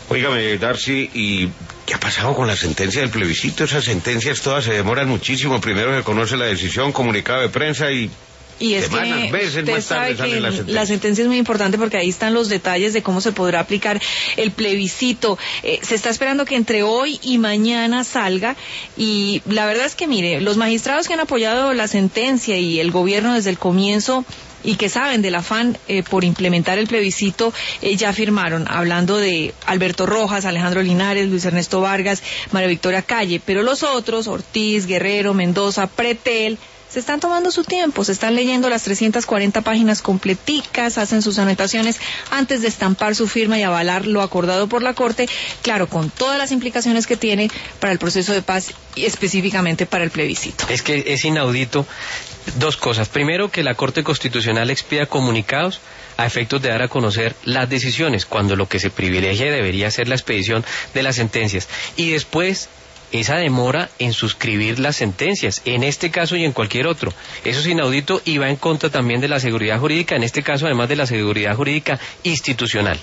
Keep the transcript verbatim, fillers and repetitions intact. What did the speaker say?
Óigame, Darcy, ¿y qué ha pasado con la sentencia del plebiscito? Esas sentencias todas se demoran muchísimo. Primero se conoce la decisión, comunicado de prensa y... Y es semanas, que veces usted más tarde sabe sale que la sentencia. la sentencia es muy importante porque ahí están los detalles de cómo se podrá aplicar el plebiscito. Eh, se está esperando que entre hoy y mañana salga y la verdad es que, mire, los magistrados que han apoyado la sentencia y el gobierno desde el comienzo y que saben del afán eh, por implementar el plebiscito, eh, ya firmaron, hablando de Alberto Rojas, Alejandro Linares, Luis Ernesto Vargas, María Victoria Calle, pero los otros, Ortiz, Guerrero, Mendoza, Pretel, se están tomando su tiempo, se están leyendo las trescientas cuarenta páginas completicas, hacen sus anotaciones antes de estampar su firma y avalar lo acordado por la Corte, claro, con todas las implicaciones que tiene para el proceso de paz y específicamente para el plebiscito. Es que es inaudito dos cosas. Primero, que la Corte Constitucional expida comunicados a efectos de dar a conocer las decisiones, cuando lo que se privilegia debería ser la expedición de las sentencias. Y después, esa demora en suscribir las sentencias, en este caso y en cualquier otro. Eso es inaudito y va en contra también de la seguridad jurídica, en este caso además de la seguridad jurídica institucional.